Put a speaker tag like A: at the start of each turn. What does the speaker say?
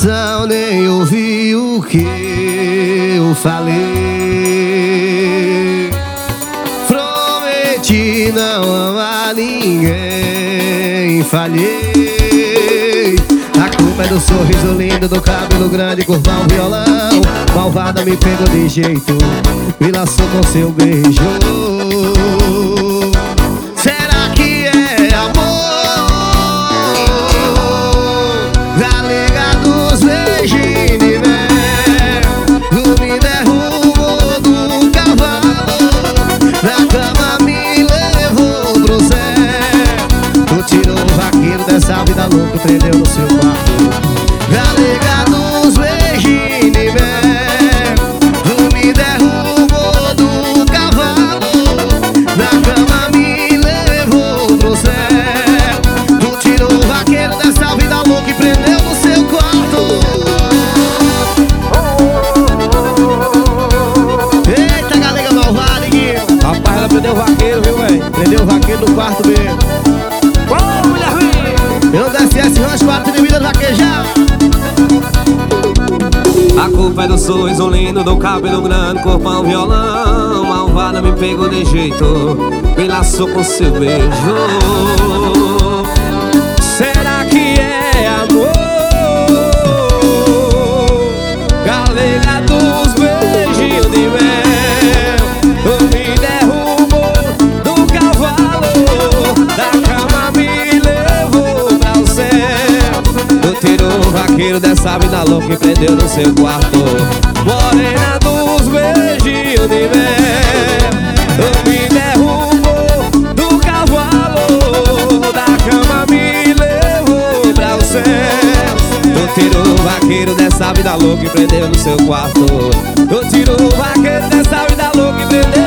A: coração nem ouviu o que eu falei. Prometi não amar ninguém, falhei. A culpa é do sorriso lindo, do cabelo grande, curvar um violão. Malvada me pegou de jeito, me laçou com seu beijo. Será que é amor? Galega dos beijinhos de mel, tu me derrubou do cavalo, na cama me levou pro céu. Tu tirou o vaqueiro dessa vida louca e prendeu no seu quarto. Galega dos beijinhos de mel, tu me derrubou do cavalo, na cama me levou pro céu. Tu tirou o vaqueiro dessa vida louca e prendeu no seu quarto. Eita, galega malvada, Guinho.
B: Rapaz, ela prendeu o vaqueiro, viu, velho?
A: Prendeu o vaqueiro no quarto mesmo.
B: Ô, mulher ruim!
A: Eu desci esse rancho, quarto de vida do vaquejão.
B: A culpa é do sorriso lindo, do cabelo grande, corpão, violão. Malvada me pegou de jeito, me laçou com seu beijo. Será que é amor? Galega dos beijinhos de mel, tu me derrubou do cavalo, da cama me levou pra o céu. Tu tirou o vaqueiro dessa vida louca e prendeu no seu quarto. Morena dos beijinhos de mel, tu me derrubou do cavalo, da cama me levou pra o céu. Tu tirou o vaqueiro dessa vida louca e prendeu no seu quarto. Tu tirou o vaqueiro dessa vida louca e prendeu